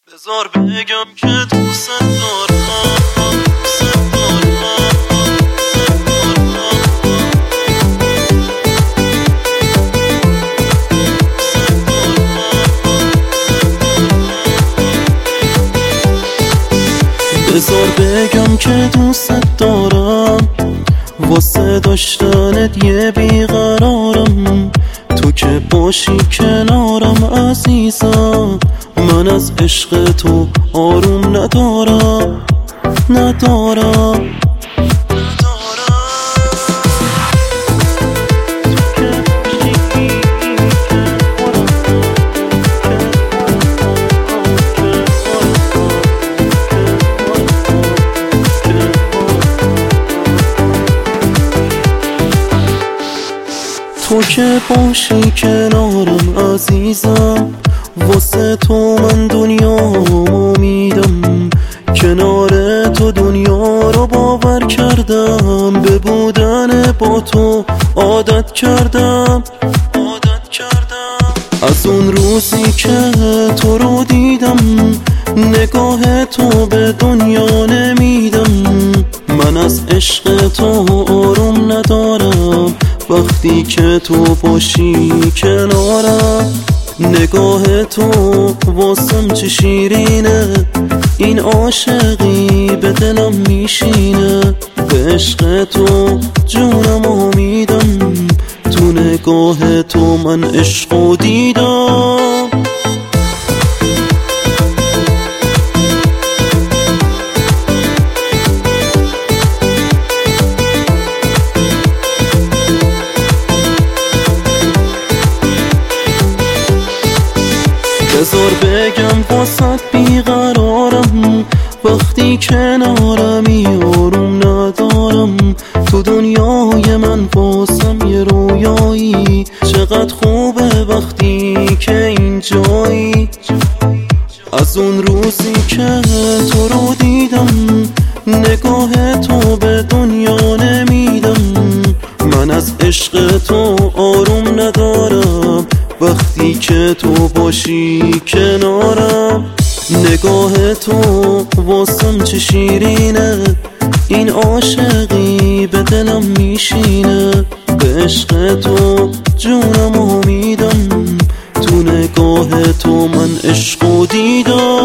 بذار بگم که دوست دارم. بذار بگم که دوست دارم، واسه داشتنت یه بیقرارم. تو که باشی کنارم عزیزم، من از عشق تو آروم ندارم. تو که باشی کنارم عزیزم، واسه تو من دنیامو میدم. کنار تو دنیا رو باور کردم، به بودن با تو عادت کردم. از اون روزی که تو رو دیدم، نگاه تو به دنیا نمیدم. من از عشق تو آروم ندارم، وقتی که تو باشی کنارم. نگاه تو واسم چه شیرینه، این عاشقی به دلم میشینه. به عشق تو جونم میدم، تو نگاه تو من عشقو دیدم. بذار بگم واسط بیقرارم، وقتی کنارمی آروم ندارم. تو دنیای من واسم یه رویایی، چقدر خوبه وقتی که اینجایی. از اون روزی که تو رو دیدم، نگاه تو به دنیا نمیدم. من از عشق تو آروم ندارم، وقتی که تو باشی کنارم. نگاه تو واسم چه شیرینه، این عاشقی به دلم میشینه. به عشق تو جونم میدم، تو نگاه تو من عشقو دیدم.